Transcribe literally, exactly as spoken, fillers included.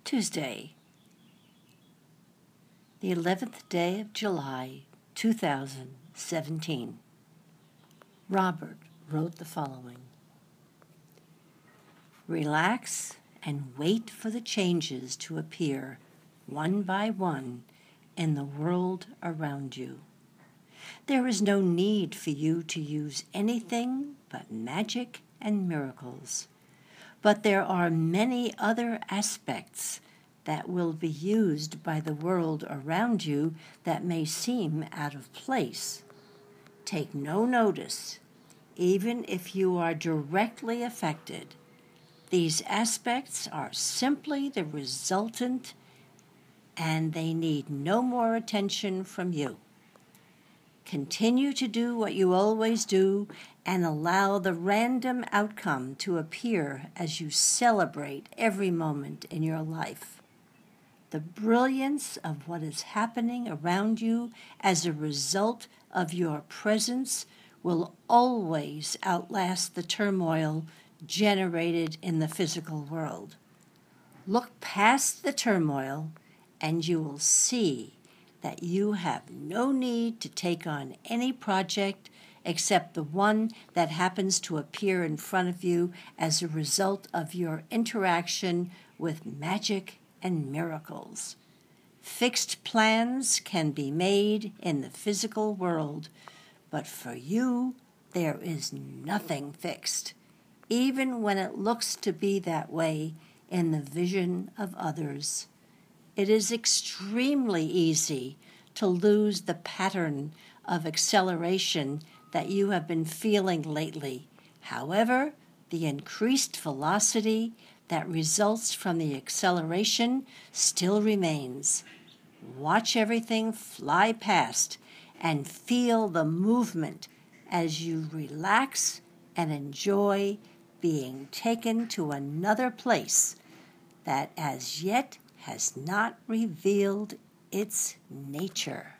Tuesday, the eleventh day of July, two thousand seventeen. Robert wrote the following: Relax and wait for the changes to appear one by one in the world around you. There is no need for you to use anything but magic and miracles. But there are many other aspects that will be used by the world around you that may seem out of place. Take no notice, even if you are directly affected. These aspects are simply the resultant, and they need no more attention from you. Continue to do what you always do and allow the random outcome to appear as you celebrate every moment in your life. The brilliance of what is happening around you as a result of your presence will always outlast the turmoil generated in the physical world. Look past the turmoil and you will see that you have no need to take on any project except the one that happens to appear in front of you as a result of your interaction with magic and miracles. Fixed plans can be made in the physical world, but for you, there is nothing fixed, even when it looks to be that way in the vision of others. It is extremely easy to lose the pattern of acceleration that you have been feeling lately. However, the increased velocity that results from the acceleration still remains. Watch everything fly past and feel the movement as you relax and enjoy being taken to another place that as yet has not revealed its nature.